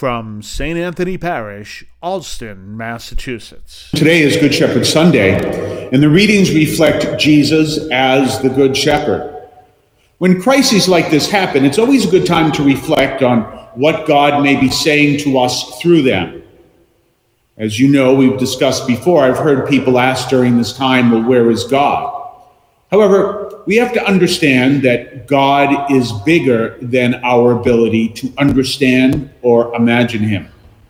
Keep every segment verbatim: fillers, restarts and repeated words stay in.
from Saint Anthony Parish, Alston, Massachusetts. Today is Good Shepherd Sunday, and the readings reflect Jesus as the Good Shepherd. When crises like this happen, it's always a good time to reflect on what God may be saying to us through them. As you know, we've discussed before, I've heard people ask during this time, well, where is God? However, we have to understand that God is bigger than our ability to understand or imagine him.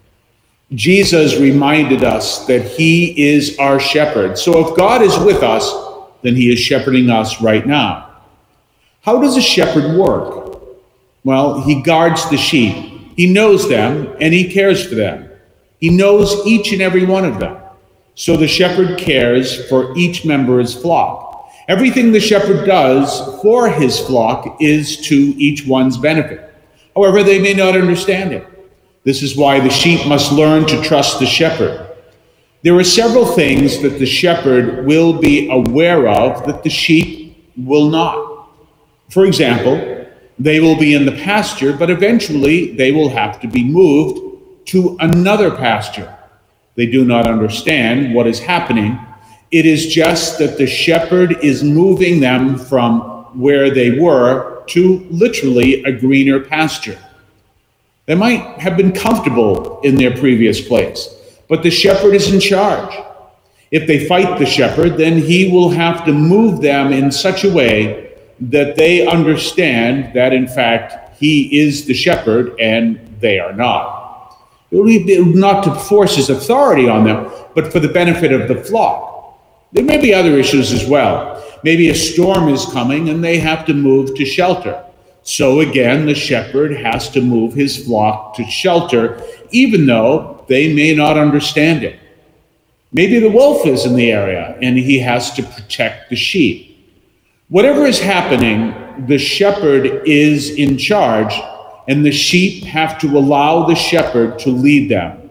Jesus reminded us that he is our shepherd. So if God is with us, then he is shepherding us right now. How does a shepherd work? Well, he guards the sheep. He knows them and he cares for them. He knows each and every one of them. So the shepherd cares for each member of his flock. Everything the shepherd does for his flock is to each one's benefit. However, they may not understand it. This is why the sheep must learn to trust the shepherd. There are several things that the shepherd will be aware of that the sheep will not. For example, they will be in the pasture, but eventually they will have to be moved to another pasture. They do not understand what is happening. It is just that the shepherd is moving them from where they were to literally a greener pasture. They might have been comfortable in their previous place, but the shepherd is in charge. If they fight the shepherd, then he will have to move them in such a way that they understand that, in fact, he is the shepherd and they are not. It will be not to force his authority on them, but for the benefit of the flock. There may be other issues as well. Maybe a storm is coming and they have to move to shelter. So again, the shepherd has to move his flock to shelter, even though they may not understand it. Maybe the wolf is in the area and he has to protect the sheep. Whatever is happening, the shepherd is in charge, and the sheep have to allow the shepherd to lead them.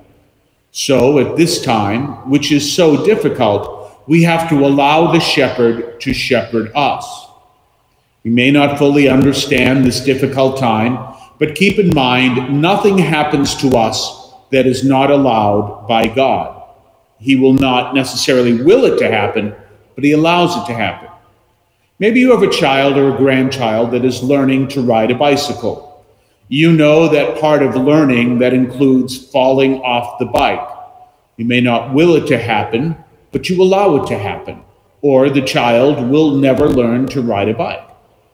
So at this time, which is so difficult, we have to allow the shepherd to shepherd us. We may not fully understand this difficult time, but keep in mind, nothing happens to us that is not allowed by God. He will not necessarily will it to happen, but he allows it to happen. Maybe you have a child or a grandchild that is learning to ride a bicycle. You know that part of learning that includes falling off the bike. You may not will it to happen, but you allow it to happen, or the child will never learn to ride a bike.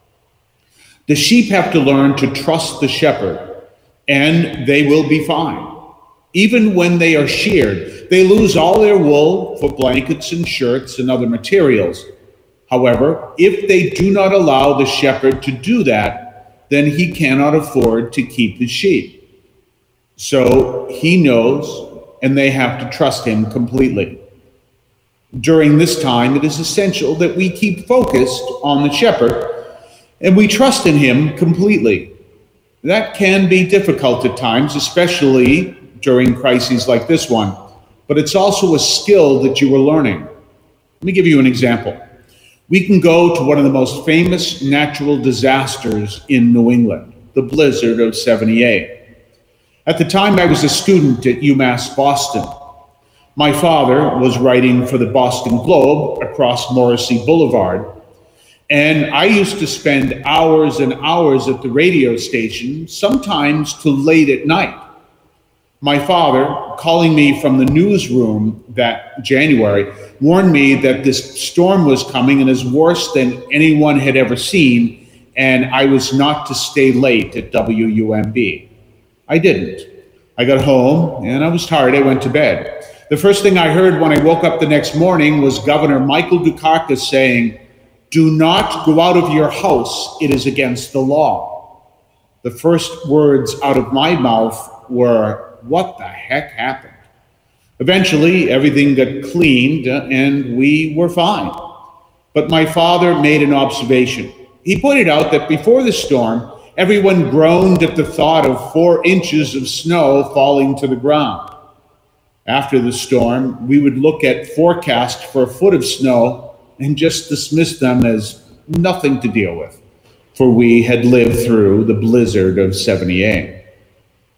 The sheep have to learn to trust the shepherd, and they will be fine. Even when they are sheared, they lose all their wool for blankets and shirts and other materials. However, if they do not allow the shepherd to do that, then he cannot afford to keep the sheep. So he knows, and they have to trust him completely. During this time, it is essential that we keep focused on the shepherd and we trust in him completely. That can be difficult at times, especially during crises like this one, but it's also a skill that you are learning. Let me give you an example. We can go to one of the most famous natural disasters in New England, the blizzard of seventy-eight. At the time, I was a student at UMass Boston. My father was writing for the Boston Globe across Morrissey Boulevard, and I used to spend hours and hours at the radio station, sometimes till late at night. My father, calling me from the newsroom that January, warned me that this storm was coming and is worse than anyone had ever seen, and I was not to stay late at W U M B. I didn't. I got home, and I was tired. I went to bed. The first thing I heard when I woke up the next morning was Governor Michael Dukakis saying, "Do not go out of your house. It is against the law." The first words out of my mouth were, "What the heck happened?" Eventually, everything got cleaned and we were fine. But my father made an observation. He pointed out that before the storm, everyone groaned at the thought of four inches of snow falling to the ground. After the storm, we would look at forecast for a foot of snow and just dismiss them as nothing to deal with, for we had lived through the blizzard of seventy-eight.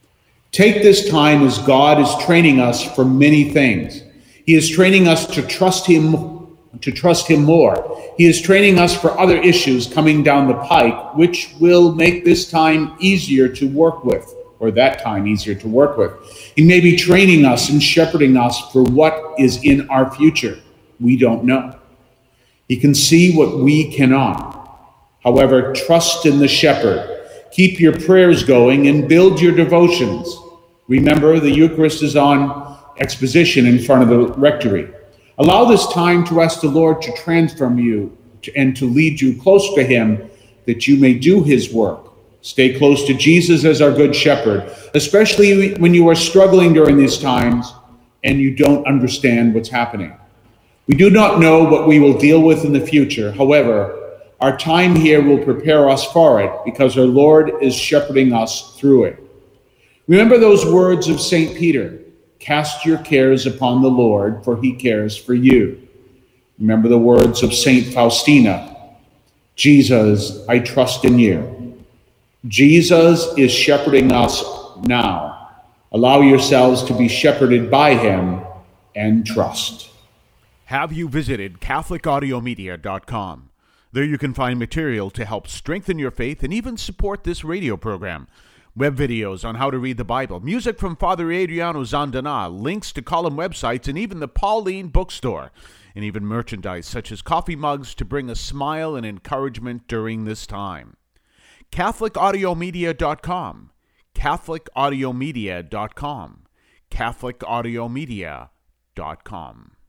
Take this time as God is training us for many things. He is training us to trust him, to trust him more. He is training us for other issues coming down the pike, which will make this time easier to work with, or that time easier to work with. He may be training us and shepherding us for what is in our future. We don't know. He can see what we cannot. However, trust in the shepherd. Keep your prayers going and build your devotions. Remember, the Eucharist is on exposition in front of the rectory. Allow this time to ask the Lord to transform you and to lead you close to him, that you may do his work. Stay close to Jesus as our good shepherd, especially when you are struggling during these times and you don't understand what's happening. We do not know what we will deal with in the future. However, our time here will prepare us for it because our Lord is shepherding us through it. Remember those words of Saint Peter, cast your cares upon the Lord, for he cares for you. Remember the words of Saint Faustina, Jesus, I trust in you. Jesus is shepherding us now. Allow yourselves to be shepherded by him and trust. Have you visited Catholic Audio Media dot com? There you can find material to help strengthen your faith and even support this radio program. Web videos on how to read the Bible, music from Father Adriano Zandana, links to column websites, and even the Pauline bookstore, and even merchandise such as coffee mugs to bring a smile and encouragement during this time. Catholic Audio Media dot com, Catholic Audio Media dot com, Catholic Audio Media dot com.